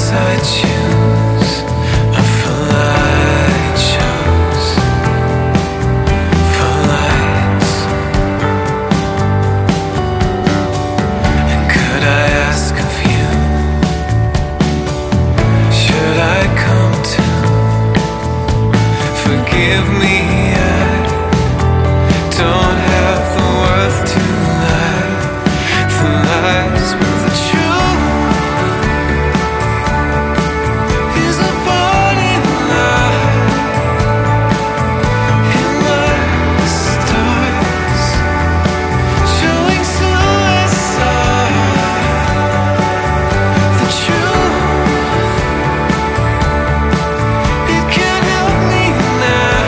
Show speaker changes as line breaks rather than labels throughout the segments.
I choose, a full I chose for lights. And could I ask of you, should I come to forgive me? I don't have the worth to lie, the lies with the truth is a burning light in the stars, showing suicide. The truth, it can't help me now.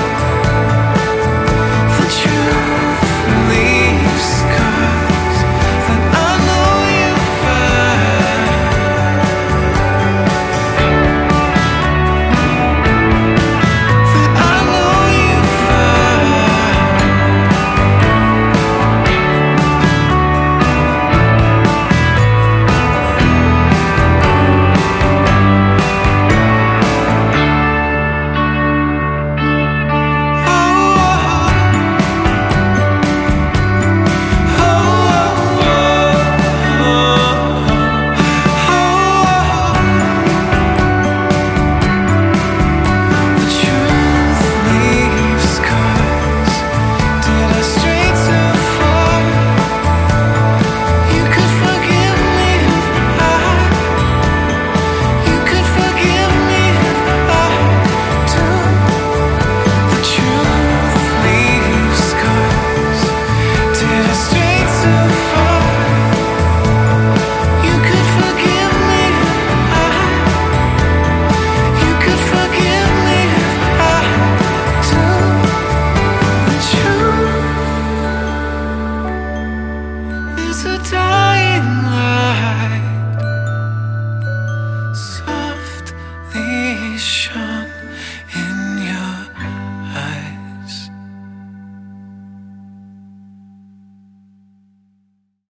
The truth leaves scars that I know you find. That I know you find. The truth leaves scars. Did I stray too far? You could forgive me if you could forgive me if I do. The truth leaves scars. Did I stray too far? You could forgive me if you could forgive me if I do. The truth is a dying light, softly shine.